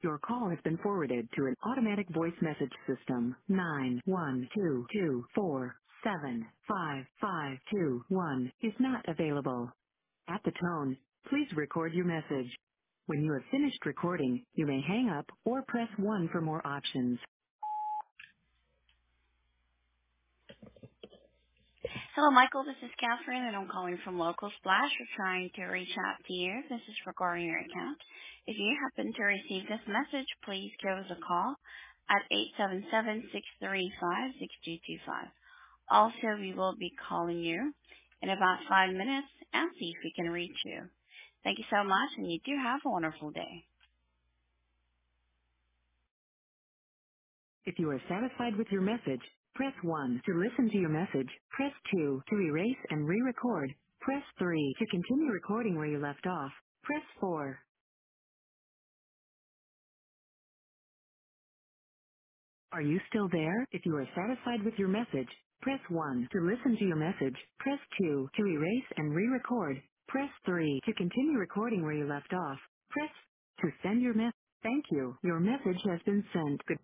Your call has been forwarded to an automatic voice message system. 91224755521 is not available. At the tone, please record your message. When you have finished recording, you may hang up or press 1 for more options. Hello, Michael. This is Catherine, and I'm calling from Local Splash. We're trying to reach out to you. This is regarding your account. If you happen to receive this message, please give us a call at 877-635-6225. Also, we will be calling you in about 5 minutes and see if we can reach you. Thank you so much, and you do have a wonderful day. If you are satisfied with your message, press 1 to listen to your message. Press 2 to erase and re-record. Press 3 to continue recording where you left off. Press 4. Are you still there? If you are satisfied with your message, press 1 to listen to your message. Press 2 to erase and re-record. Press 3 to continue recording where you left off. Press to send your message. Thank you. Your message has been sent. Good